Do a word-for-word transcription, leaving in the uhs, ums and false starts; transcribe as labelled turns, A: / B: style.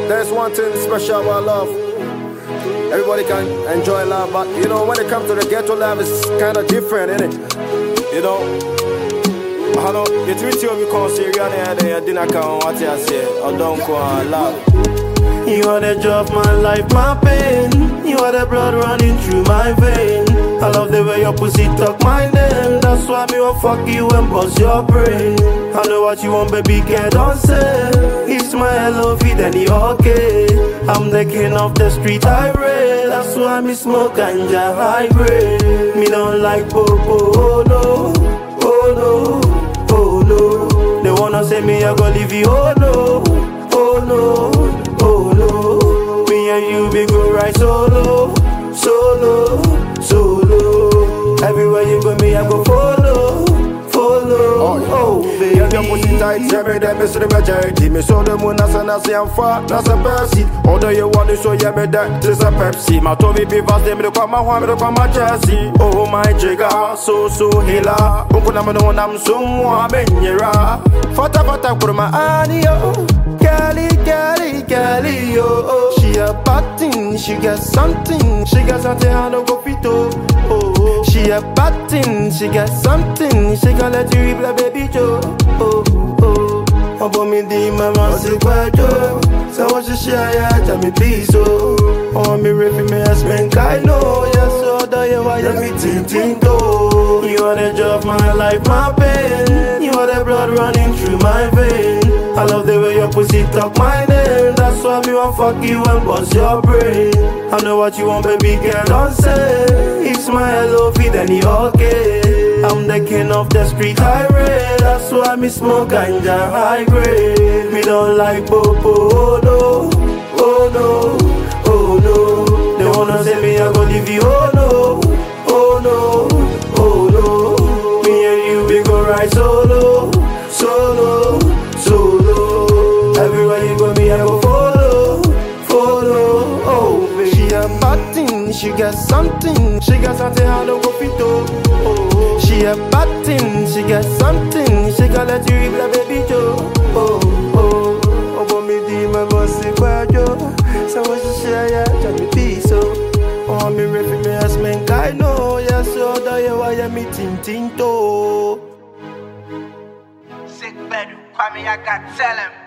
A: there's one thing special about love. Everybody can enjoy love, but you know, when it comes to the ghetto love, it's kind of different, isn't it? You know, I know, you treat you because you're there, you didn't come what you say, or don't go on love.
B: You are the joy of my life, my pain. You are the blood running through my vein. I love the way your pussy talk my name. That's why me won't fuck you and bust your brain. I know what you want, baby, get on say. It's my L O V, then you okay. I'm the king of the street highway. That's why me smoke ganja high grade. Me don't like popo, oh no, oh no, oh no. They wanna say me I go leave you, oh no, oh no. Oh no, me and you we go right solo, solo, solo. Everywhere you go, me I go follow, follow. Oh, oh baby.
A: Get your pussy tight, every day me see the majority. Me saw the moon, that's a nasi and fat, that's a Pepsi. Although you want to show you me that this a Pepsi. My Tommy Beavers, they me do come my one, me do come my Chelsea. Oh my jigger, so so hila. Umpuna me know I'm someone benyera. Fata fata put my anio. Kelly, Kelly, Kelly, oh, oh. She a bad thing, she got something. She got something I don't go fit oh, oh. She a bad thing, she got something. She gon' let you rip like baby Joe, oh, oh. Oh, but me di mama say kwajo. So what you share, yeah, tell me please, oh. Oh, me ripping me as men I know. Yes, so do you why you me tintin to. You are the joy of my life, my pain. You are the blood running through my vein. I love the way your pussy talk my name. That's why me want fuck you and bust your brain. I know what you want, baby girl, don't say. It's my L O V, then you okay. I'm the king of the street highway. That's why me smoke ganja high grade. Me don't like popo, oh no, oh no, oh no. They wanna say me I go leave you, oh no, oh no, oh no. Me and you we go right solo, solo, solo. Everywhere you go, me I go follow, follow. Oh, baby. She a bad thing, she got something. She got something I don't go fit oh, oh. She a bad thing, she got something. She gon' let you rip like baby Joe, oh, oh. Oh, but me di my boss say kwajo. So what you share, yeah, tell me peace oh. Oh, me ripping me as men I know. Yes, so do you why you me tintin to.
C: Sick bed, Kwame, I got tell him.